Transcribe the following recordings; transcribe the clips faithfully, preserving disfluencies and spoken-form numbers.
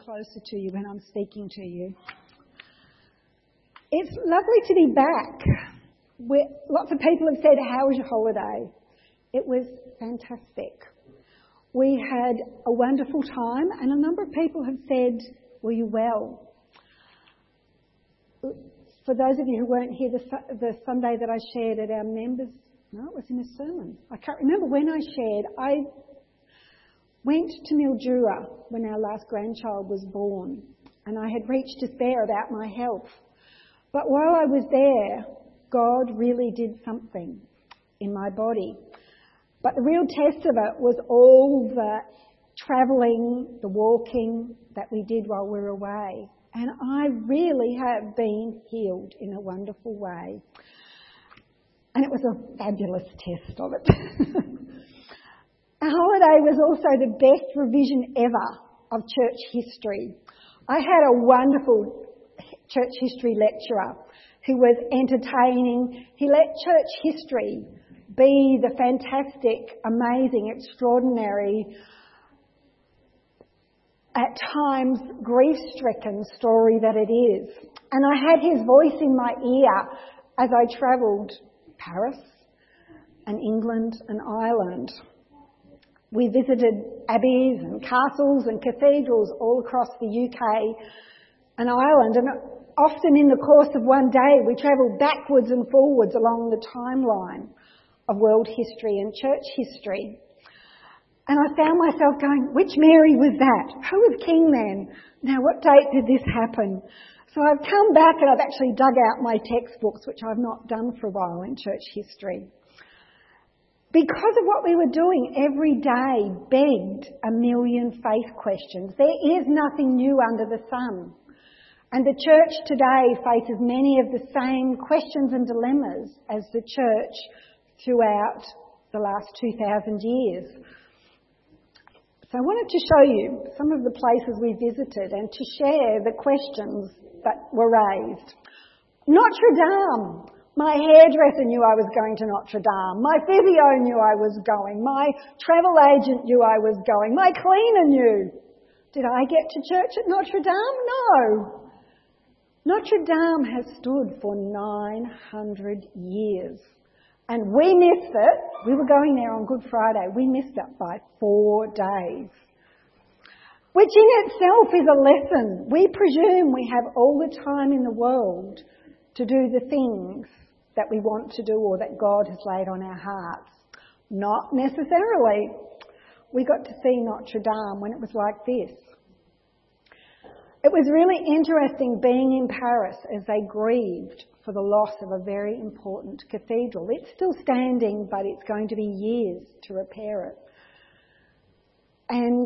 closer to you when I'm speaking to you. It's lovely to be back. We're, lots of people have said, how was your holiday? It was fantastic. We had a wonderful time, and a number of people have said, were you well? For those of you who weren't here, the, the Sunday that I shared at our members, no, it was in a sermon. I can't remember when I shared. I went to Mildura when our last grandchild was born, and I had reached despair about my health. But while I was there, God really did something in my body. But the real test of it was all the travelling, the walking that we did while we were away. And I really have been healed in a wonderful way. And it was a fabulous test of it. Our holiday was also the best revision ever of church history. I had a wonderful church history lecturer who was entertaining. He let church history be the fantastic, amazing, extraordinary, at times grief-stricken story that it is. And I had his voice in my ear as I travelled Paris and England and Ireland. We visited abbeys and castles and cathedrals all across the U K and Ireland, and often in the course of one day we travelled backwards and forwards along the timeline of world history and church history. And I found myself going, which Mary was that? Who was king then? Now, what date did this happen? So I've come back and I've actually dug out my textbooks, which I've not done for a while in church history. Because of what we were doing every day begged a million faith questions. There is nothing new under the sun. And the church today faces many of the same questions and dilemmas as the church throughout the last two thousand years. So I wanted to show you some of the places we visited and to share the questions that were raised. Notre Dame. My hairdresser knew I was going to Notre Dame. My physio knew I was going. My travel agent knew I was going. My cleaner knew. Did I get to church at Notre Dame? No. Notre Dame has stood for nine hundred years. And we missed it. We were going there on Good Friday. We missed it by four days. Which in itself is a lesson. We presume we have all the time in the world to do the things that we want to do or that God has laid on our hearts. Not necessarily. We got to see Notre Dame when it was like this. It was really interesting being in Paris as they grieved for the loss of a very important cathedral. It's still standing, but it's going to be years to repair it. And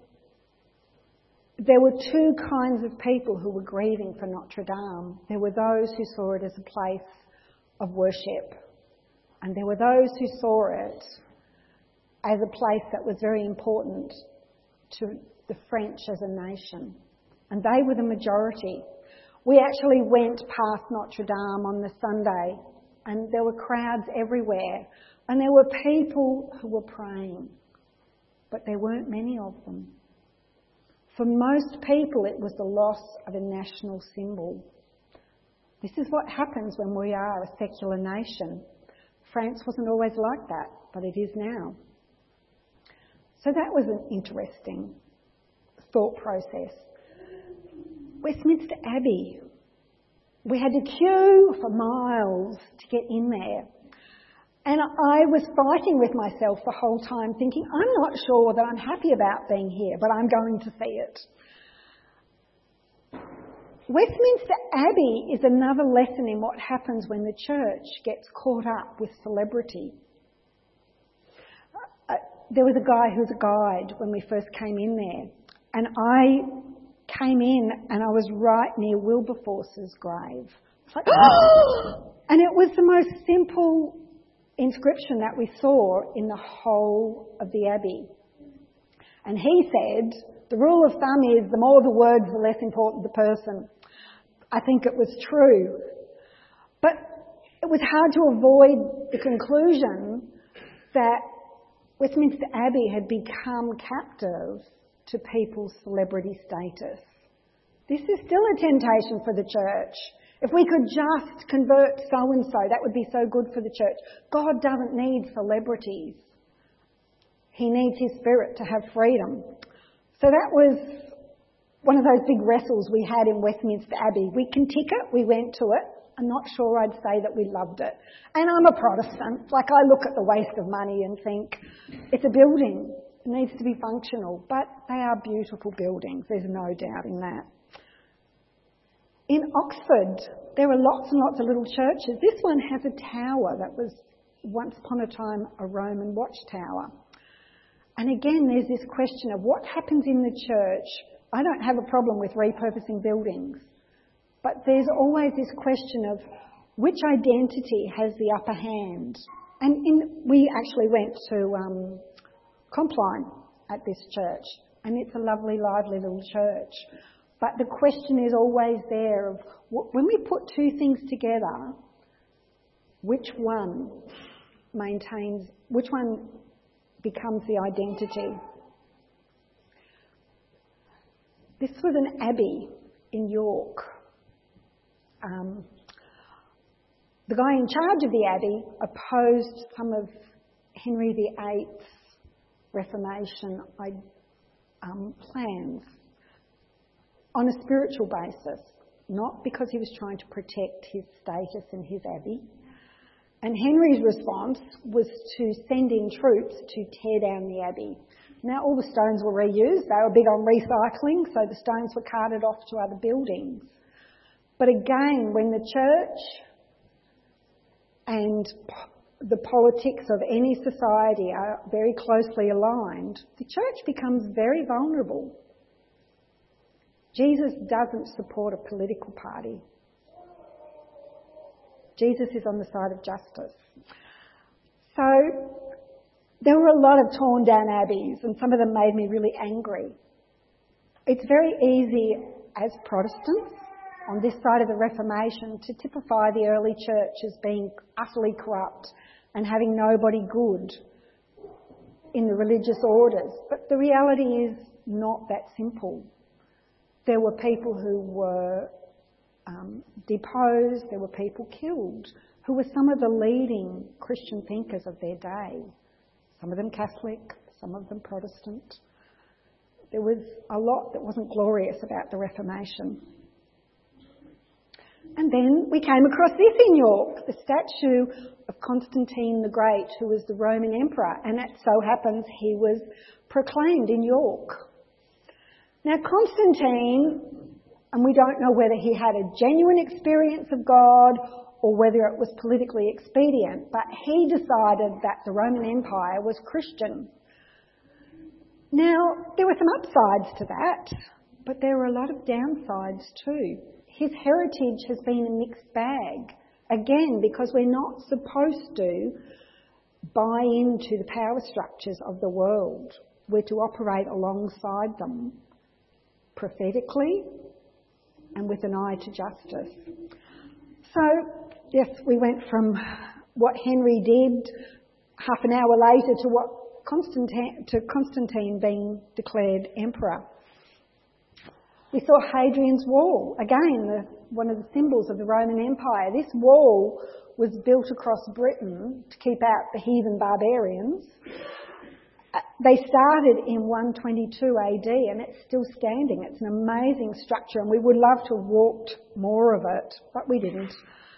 there were two kinds of people who were grieving for Notre Dame. There were those who saw it as a place of worship, and there were those who saw it as a place that was very important to the French as a nation. And they were the majority. We actually went past Notre Dame on the Sunday, and there were crowds everywhere, and there were people who were praying, but there weren't many of them. For most people, it was the loss of a national symbol. This is what happens when we are a secular nation. France wasn't always like that, but it is now. So that was an interesting thought process. Westminster Abbey. We had to queue for miles to get in there. And I was fighting with myself the whole time, thinking, I'm not sure that I'm happy about being here, but I'm going to see it. Westminster Abbey is another lesson in what happens when the church gets caught up with celebrity. Uh, there was a guy who was a guide when we first came in there, and I came in and I was right near Wilberforce's grave. Like, and it was the most simple inscription that we saw in the whole of the Abbey. And he said, the rule of thumb is the more the words, the less important the person. I think it was true. But it was hard to avoid the conclusion that Westminster Abbey had become captive to people's celebrity status. This is still a temptation for the church. If we could just convert so-and-so, that would be so good for the church. God doesn't need celebrities. He needs his Spirit to have freedom. So that was one of those big wrestles we had in Westminster Abbey. We can tick it, we went to it. I'm not sure I'd say that we loved it. And I'm a Protestant. Like, I look at the waste of money and think, it's a building. It needs to be functional. But they are beautiful buildings. There's no doubting that. In Oxford, there are lots and lots of little churches. This one has a tower that was once upon a time a Roman watchtower. And again, there's this question of what happens in the church. I don't have a problem with repurposing buildings, but there's always this question of which identity has the upper hand. And in, we actually went to um, Compline at this church, and it's a lovely, lively little church. But the question is always there of when we put two things together, which one maintains, which one becomes the identity. This was an abbey in York. Um, the guy in charge of the abbey opposed some of Henry the Eighth's Reformation um, plans on a spiritual basis, not because he was trying to protect his status in his abbey. And Henry's response was to send in troops to tear down the abbey. Now all the stones were reused. They were big on recycling, so the stones were carted off to other buildings. But again, when the church and the politics of any society are very closely aligned, the church becomes very vulnerable. Jesus doesn't support a political party. Jesus is on the side of justice. So there were a lot of torn down abbeys, and some of them made me really angry. It's very easy as Protestants on this side of the Reformation to typify the early church as being utterly corrupt and having nobody good in the religious orders. But the reality is not that simple. There were people who were um, deposed, there were people killed, who were some of the leading Christian thinkers of their day. Some of them Catholic, some of them Protestant. There was a lot that wasn't glorious about the Reformation. And then we came across this in York, the statue of Constantine the Great, who was the Roman emperor, and it so happens he was proclaimed in York. Now Constantine, and we don't know whether he had a genuine experience of God or whether it was politically expedient, but he decided that the Roman Empire was Christian. Now, there were some upsides to that, but there were a lot of downsides too. His heritage has been a mixed bag, again, because we're not supposed to buy into the power structures of the world. We're to operate alongside them prophetically and with an eye to justice. So, yes, we went from what Henry did half an hour later to what Constantine, to Constantine being declared emperor. We saw Hadrian's Wall, again, the, one of the symbols of the Roman Empire. This wall was built across Britain to keep out the heathen barbarians. Uh, they started in one twenty-two A D and it's still standing. It's an amazing structure and we would love to have walked more of it, but we didn't.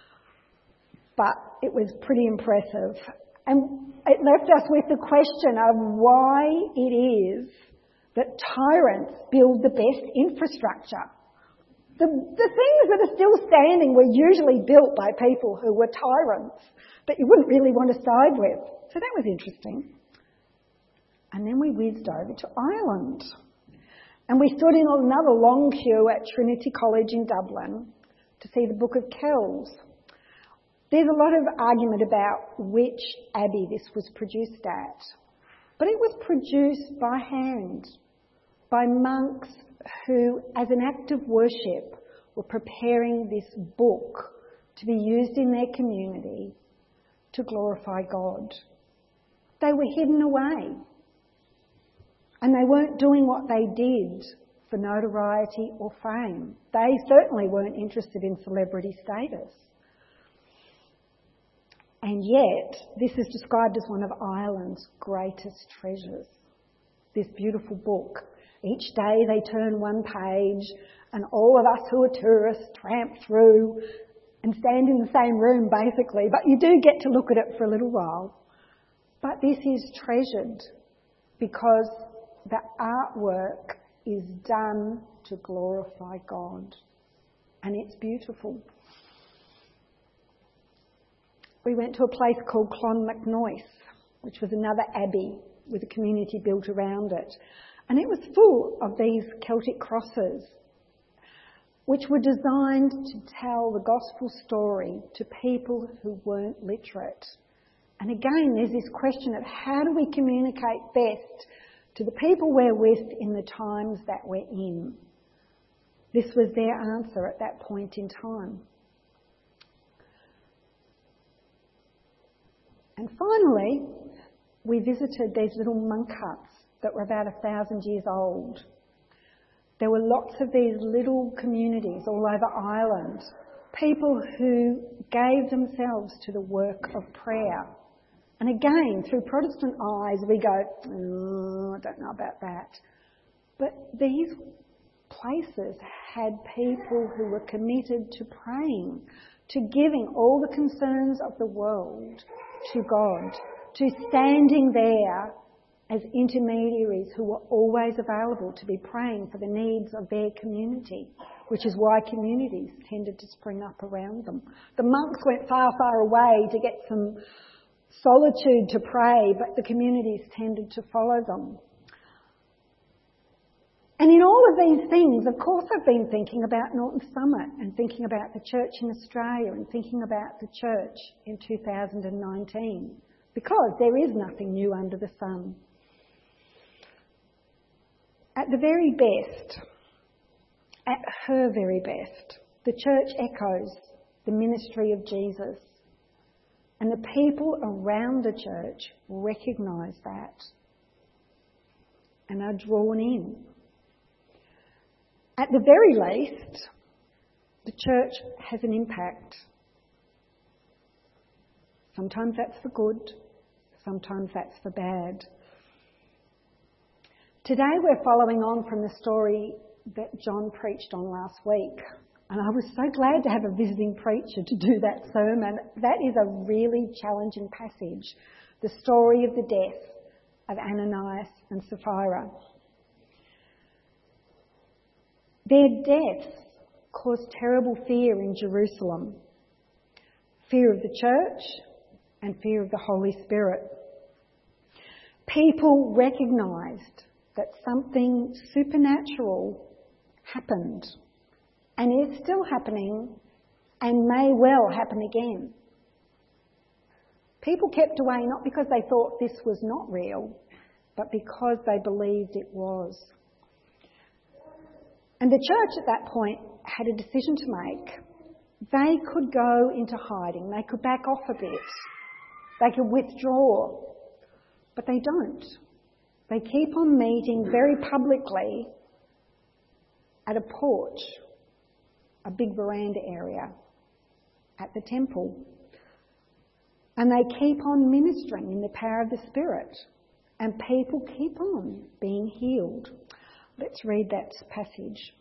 But it was pretty impressive. And it left us with the question of why it is that tyrants build the best infrastructure. The, the things that are still standing were usually built by people who were tyrants that you wouldn't really want to side with. So that was interesting. And then we whizzed over to Ireland. And we stood in another long queue at Trinity College in Dublin to see the Book of Kells. There's a lot of argument about which abbey this was produced at. But it was produced by hand, by monks who, as an act of worship, were preparing this book to be used in their community to glorify God. They were hidden away. And they weren't doing what they did for notoriety or fame. They certainly weren't interested in celebrity status. And yet, this is described as one of Ireland's greatest treasures, this beautiful book. Each day they turn one page and all of us who are tourists tramp through and stand in the same room basically, but you do get to look at it for a little while. But this is treasured because the artwork is done to glorify God, and it's beautiful. We went to a place called Clonmacnoise, which was another abbey with a community built around it. And it was full of these Celtic crosses, which were designed to tell the gospel story to people who weren't literate. And again, there's this question of how do we communicate best to the people we're with in the times that we're in? This was their answer at that point in time. And finally, we visited these little monk huts that were about a thousand years old. There were lots of these little communities all over Ireland, people who gave themselves to the work of prayer. And again, through Protestant eyes, we go, oh, I don't know about that. But these places had people who were committed to praying, to giving all the concerns of the world to God, to standing there as intermediaries who were always available to be praying for the needs of their community, which is why communities tended to spring up around them. The monks went far, far away to get some solitude to pray, but the communities tended to follow them. And in all of these things, of course, I've been thinking about Norton Summit and thinking about the church in Australia and thinking about the church in two thousand nineteen, because there is nothing new under the sun. At the very best, at her very best, the church echoes the ministry of Jesus, and the people around the church recognise that and are drawn in. At the very least, the church has an impact. Sometimes that's for good, sometimes that's for bad. Today we're following on from the story that John preached on last week. And I was so glad to have a visiting preacher to do that sermon. That is a really challenging passage. The story of the death of Ananias and Sapphira. Their deaths caused terrible fear in Jerusalem. Fear of the church and fear of the Holy Spirit. People recognised that something supernatural happened and is still happening and may well happen again. People kept away not because they thought this was not real, but because they believed it was. And the church at that point had a decision to make. They could go into hiding, they could back off a bit, they could withdraw, but they don't. They keep on meeting very publicly at a porch, a big veranda area at the temple. And they keep on ministering in the power of the Spirit. And people keep on being healed. Let's read that passage.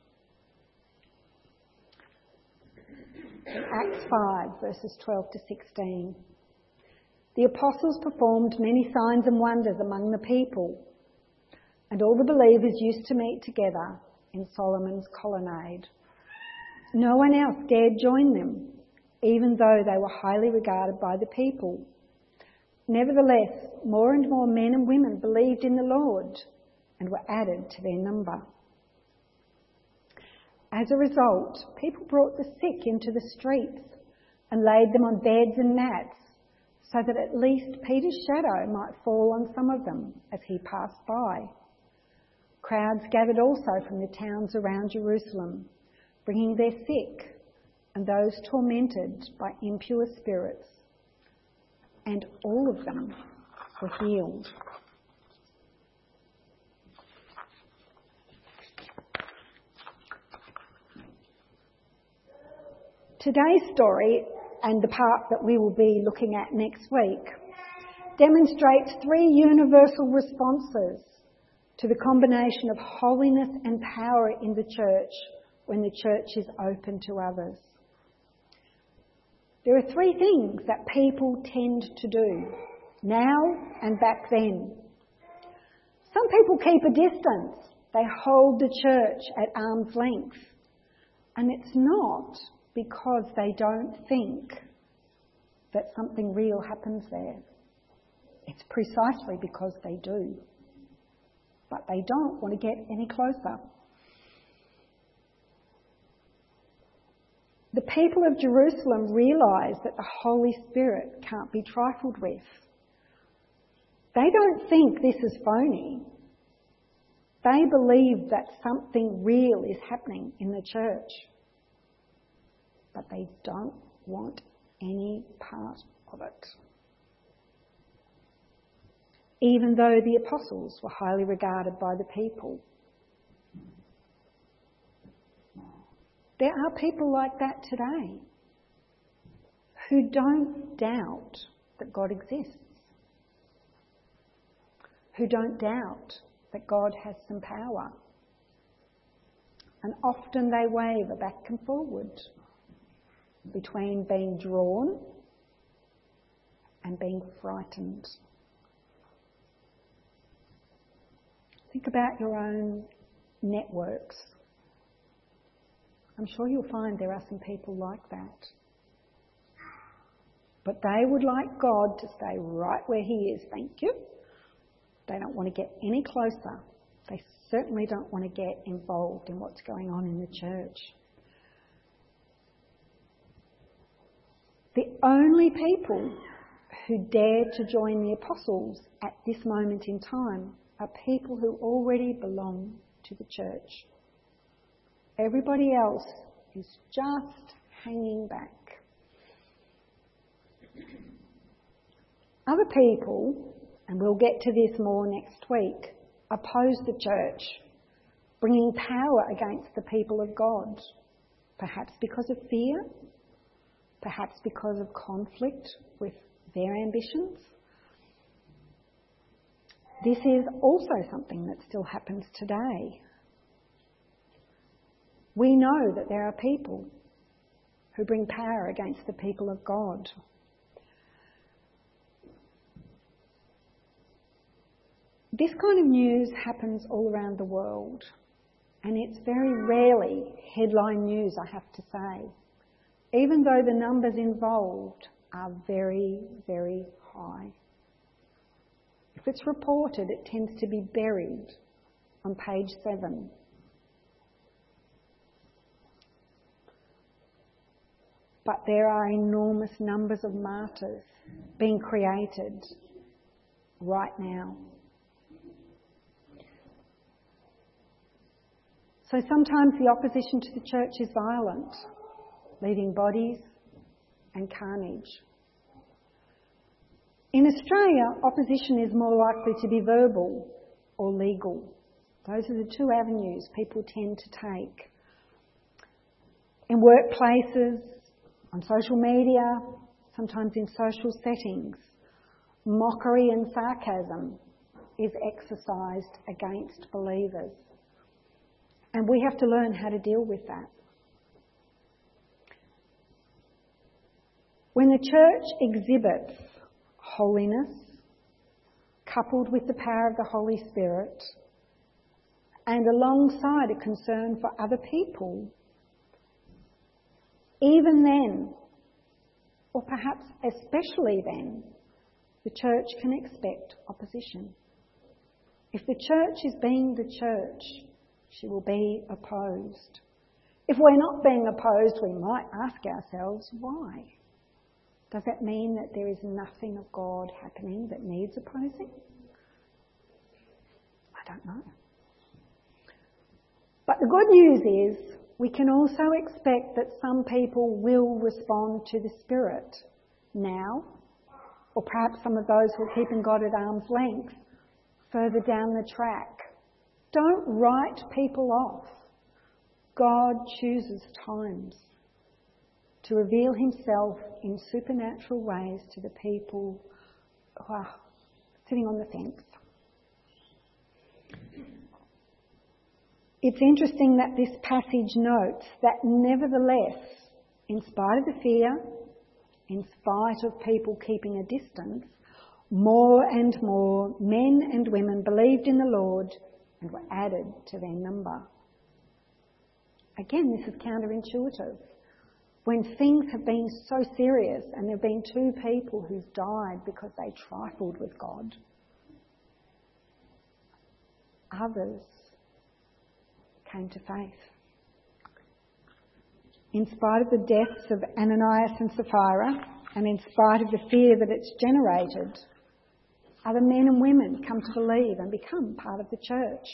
Acts five, verses twelve to sixteen. The apostles performed many signs and wonders among the people, and all the believers used to meet together in Solomon's colonnade. No one else dared join them, even though they were highly regarded by the people. Nevertheless, more and more men and women believed in the Lord and were added to their number. As a result, people brought the sick into the streets and laid them on beds and mats, so that at least Peter's shadow might fall on some of them as he passed by. Crowds gathered also from the towns around Jerusalem, bringing their sick and those tormented by impure spirits, and all of them were healed. Today's story, and the part that we will be looking at next week, demonstrates three universal responses to the combination of holiness and power in the church when the church is open to others. There are three things that people tend to do, now and back then. Some people keep a distance. They hold the church at arm's length. And it's not because they don't think that something real happens there. It's precisely because they do. But they don't want to get any closer. The people of Jerusalem realise that the Holy Spirit can't be trifled with. They don't think this is phony. They believe that something real is happening in the church. But they don't want any part of it. Even though the apostles were highly regarded by the people. There are people like that today who don't doubt that God exists, who don't doubt that God has some power. And often they waver back and forward between being drawn and being frightened. Think about your own networks. I'm sure you'll find there are some people like that. But they would like God to stay right where he is, thank you. They don't want to get any closer. They certainly don't want to get involved in what's going on in the church. The only people who dare to join the apostles at this moment in time are people who already belong to the church. Everybody else is just hanging back. Other people, and we'll get to this more next week, oppose the church, bringing power against the people of God, perhaps because of fear, perhaps because of conflict with their ambitions. This is also something that still happens today. We know that there are people who bring power against the people of God. This kind of news happens all around the world, and it's very rarely headline news, I have to say, even though the numbers involved are very, very high. If it's reported, it tends to be buried on page seven. But there are enormous numbers of martyrs being created right now. So sometimes the opposition to the church is violent, leaving bodies and carnage. In Australia, opposition is more likely to be verbal or legal. Those are the two avenues people tend to take. In workplaces, on social media, sometimes in social settings, mockery and sarcasm is exercised against believers. And we have to learn how to deal with that. When the church exhibits holiness, coupled with the power of the Holy Spirit, and alongside a concern for other people, even then, or perhaps especially then, the church can expect opposition. If the church is being the church, she will be opposed. If we're not being opposed, we might ask ourselves, why? Does that mean that there is nothing of God happening that needs opposing? I don't know. But the good news is we can also expect that some people will respond to the Spirit now, or perhaps some of those who are keeping God at arm's length further down the track. Don't write people off. God chooses times. to reveal himself in supernatural ways to the people who are sitting on the fence. It's interesting that this passage notes that nevertheless, in spite of the fear, in spite of people keeping a distance, more and more men and women believed in the Lord and were added to their number. Again, this is counterintuitive. When things have been so serious and there have been two people who've died because they trifled with God, others came to faith. In spite of the deaths of Ananias and Sapphira, and in spite of the fear that it's generated, other men and women come to believe and become part of the church.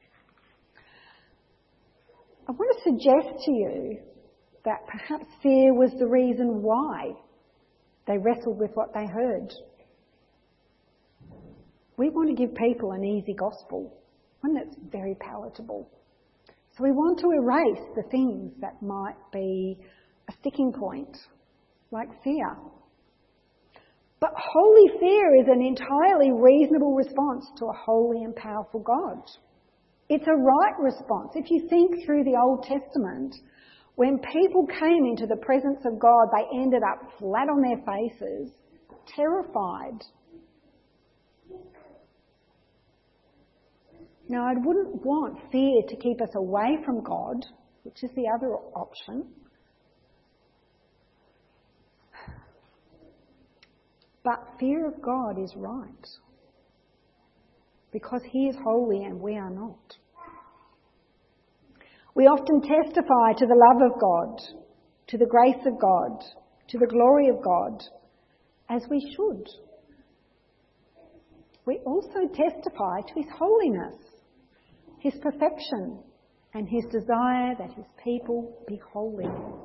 I want to suggest to you that perhaps fear was the reason why they wrestled with what they heard. We want to give people an easy gospel, one that's very palatable. So we want to erase the things that might be a sticking point, like fear. But holy fear is an entirely reasonable response to a holy and powerful God. It's a right response. If you think through the Old Testament, when people came into the presence of God, they ended up flat on their faces, terrified. Now, I wouldn't want fear to keep us away from God, which is the other option. But fear of God is right, because he is holy and we are not. We often testify to the love of God, to the grace of God, to the glory of God, as we should. We also testify to his holiness, his perfection, and his desire that his people be holy.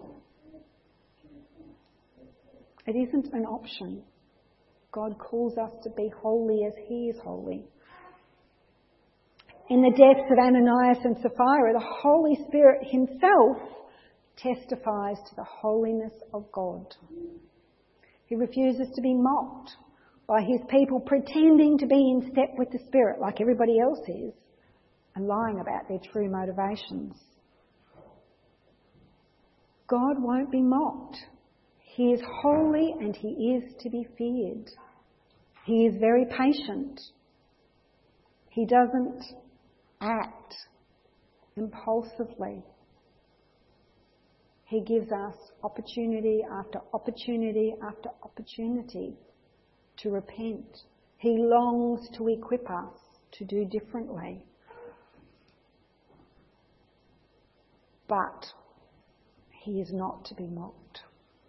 It isn't an option. God calls us to be holy as he is holy. In the deaths of Ananias and Sapphira, the Holy Spirit himself testifies to the holiness of God. He refuses to be mocked by his people pretending to be in step with the Spirit like everybody else is and lying about their true motivations. God won't be mocked. He is holy and he is to be feared. He is very patient. He doesn't act impulsively. He gives us opportunity after opportunity after opportunity to repent. He longs to equip us to do differently. But he is not to be mocked.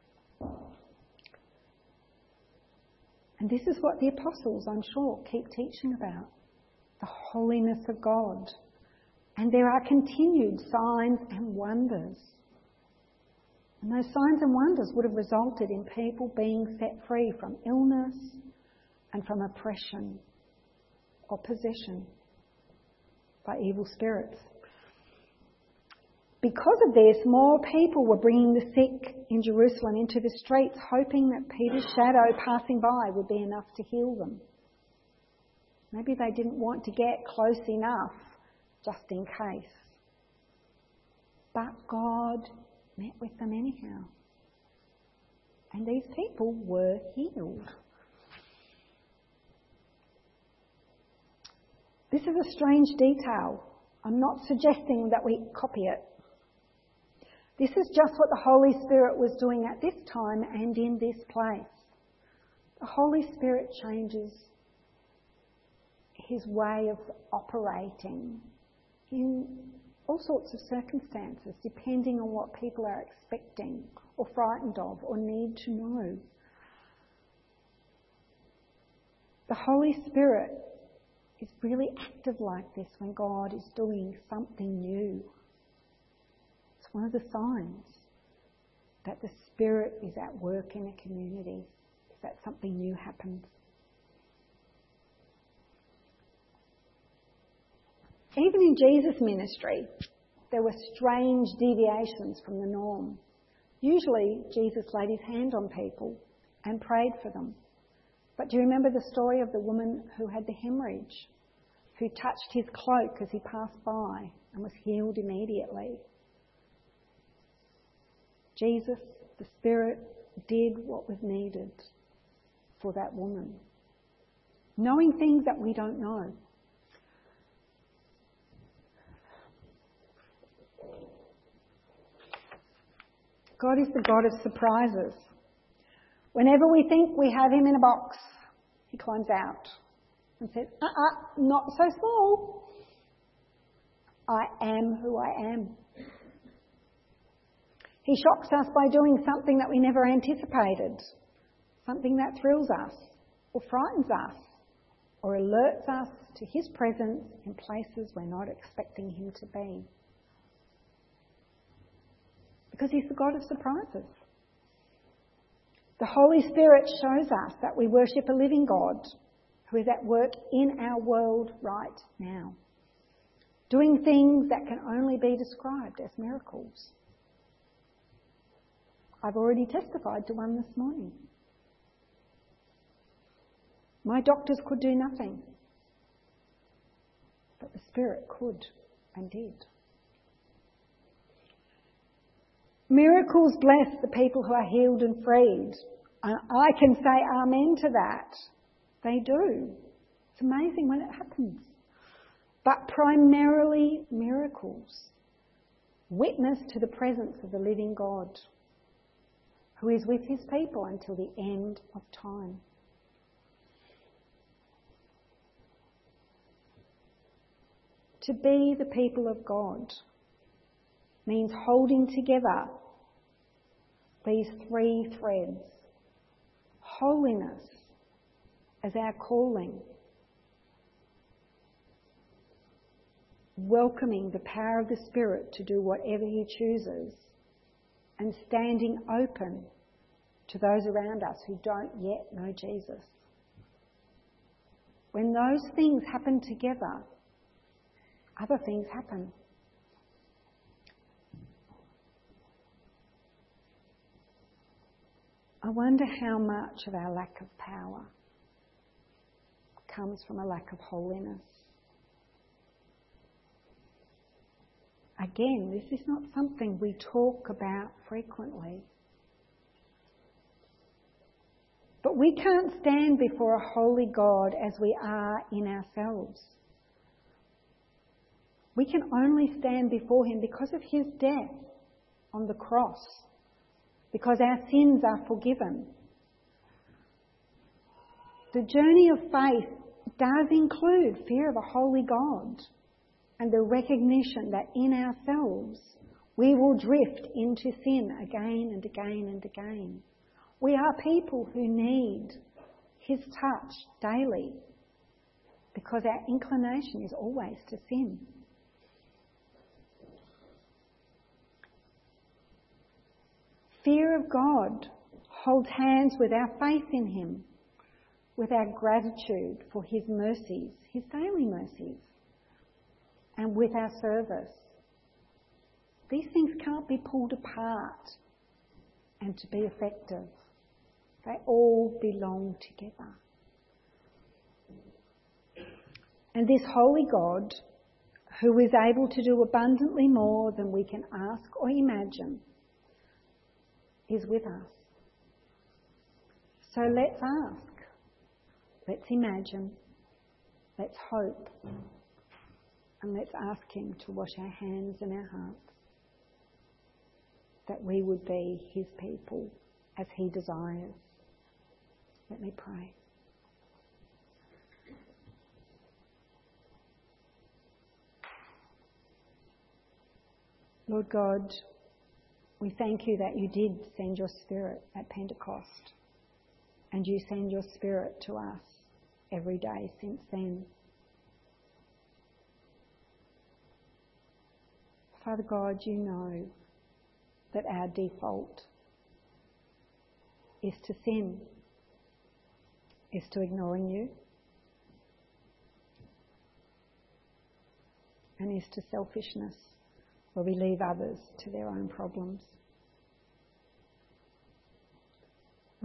And this is what the apostles, I'm sure, keep teaching about. The holiness of God. And there are continued signs and wonders. And those signs and wonders would have resulted in people being set free from illness and from oppression or possession by evil spirits. Because of this, more people were bringing the sick in Jerusalem into the streets, hoping that Peter's shadow passing by would be enough to heal them. Maybe they didn't want to get close enough, just in case. But God met with them anyhow. And these people were healed. This is a strange detail. I'm not suggesting that we copy it. This is just what the Holy Spirit was doing at this time and in this place. The Holy Spirit changes his way of operating in all sorts of circumstances, depending on what people are expecting or frightened of or need to know. The Holy Spirit is really active like this when God is doing something new. It's one of the signs that the Spirit is at work in a community, is that something new happens. Even in Jesus' ministry, there were strange deviations from the norm. Usually Jesus laid his hand on people and prayed for them. But do you remember the story of the woman who had the hemorrhage, who touched his cloak as he passed by and was healed immediately? Jesus, the Spirit, did what was needed for that woman, knowing things that we don't know. God is the God of surprises. Whenever we think we have him in a box, he climbs out and says, uh-uh, not so small. I am who I am. He shocks us by doing something that we never anticipated, something that thrills us or frightens us or alerts us to his presence in places we're not expecting him to be. Because he's the God of surprises. The Holy Spirit shows us that we worship a living God who is at work in our world right now, doing things that can only be described as miracles. I've already testified to one this morning. My doctors could do nothing, but the Spirit could and did. Miracles bless the people who are healed and freed. I can say amen to that. They do. It's amazing when it happens. But primarily miracles witness to the presence of the living God who is with his people until the end of time. To be the people of God means holding together these three threads. Holiness as our calling. Welcoming the power of the Spirit to do whatever he chooses. And standing open to those around us who don't yet know Jesus. When those things happen together, other things happen. I wonder how much of our lack of power comes from a lack of holiness. Again, this is not something we talk about frequently. But we can't stand before a holy God as we are in ourselves. We can only stand before him because of his death on the cross, because our sins are forgiven. The journey of faith does include fear of a holy God and the recognition that in ourselves we will drift into sin again and again and again. We are people who need his touch daily because our inclination is always to sin. Fear of God holds hands with our faith in him, with our gratitude for his mercies, his daily mercies, and with our service. These things can't be pulled apart and to be effective. They all belong together. And this holy God, who is able to do abundantly more than we can ask or imagine, is with us. So let's ask, let's imagine, let's hope, and let's ask him to wash our hands and our hearts, that we would be his people as he desires. Let me pray. Lord God, we thank you that you did send your Spirit at Pentecost, and you send your Spirit to us every day since then. Father God, you know that our default is to sin, is to ignoring you, and is to selfishness, where we leave others to their own problems.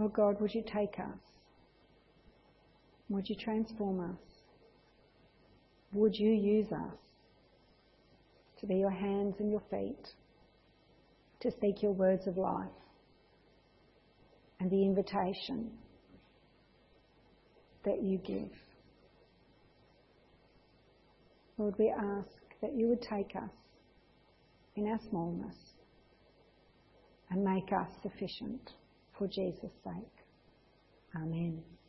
Oh God, would you take us? Would you transform us? Would you use us to be your hands and your feet, to speak your words of life and the invitation that you give? Lord, we ask that you would take us in our smallness and make us sufficient for Jesus' sake. Amen.